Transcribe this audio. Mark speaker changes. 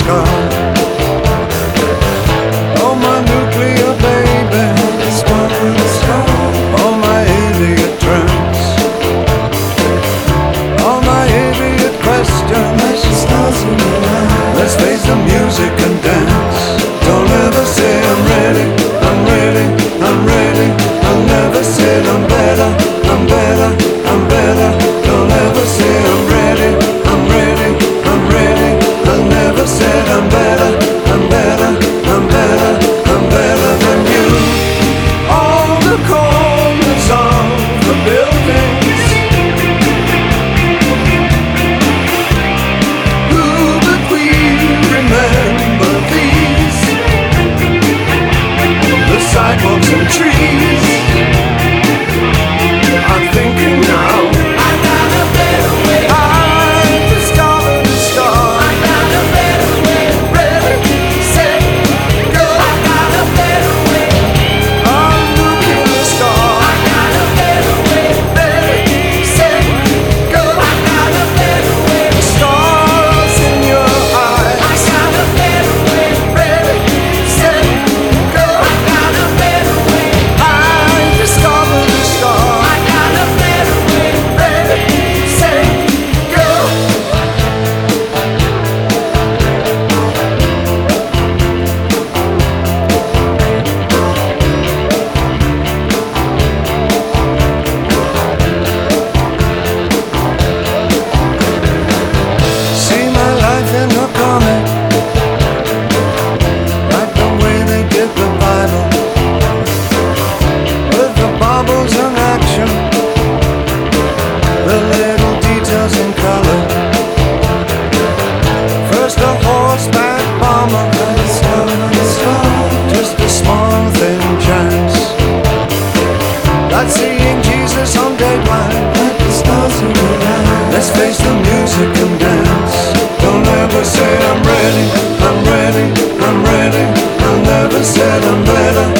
Speaker 1: scar. Oh, my nuclear baby, oh, my idiot trance, all my idiot questions. Let's face the music and dance. Don't ever say I'm ready, I'm ready, I'm ready. I'll never say I'm better, I'm better, I'm better. Don't ever say I'm ready, I'm ready, I'm ready. I'll never say I'm better, I'm better, I'm better, I'm better than you. All the corners of the buildings, who but we remember these, the sidewalks and trees. I'm thinking now, I got a better way. I've discovered a star. I got a better way. Ready, set, go. I got a better way. I'm looking the star. I got a better way. Ready, set, go. I got a better way. Stars in your eyes. I got a better way. Ready, set, go. I got a better way. I discovered a star. I got a better way. Ready, set, go. See my life in a comic, like the way they did the Bible, with the bubbles and action, the little details in color. First a horseback bomber, just a small thin chance. Like seeing Jesus on Dateline, like the stars in the night. Let's face the music and dance. Don't ever say I'm ready, I'm ready, I'm ready. I'll never say I'm better,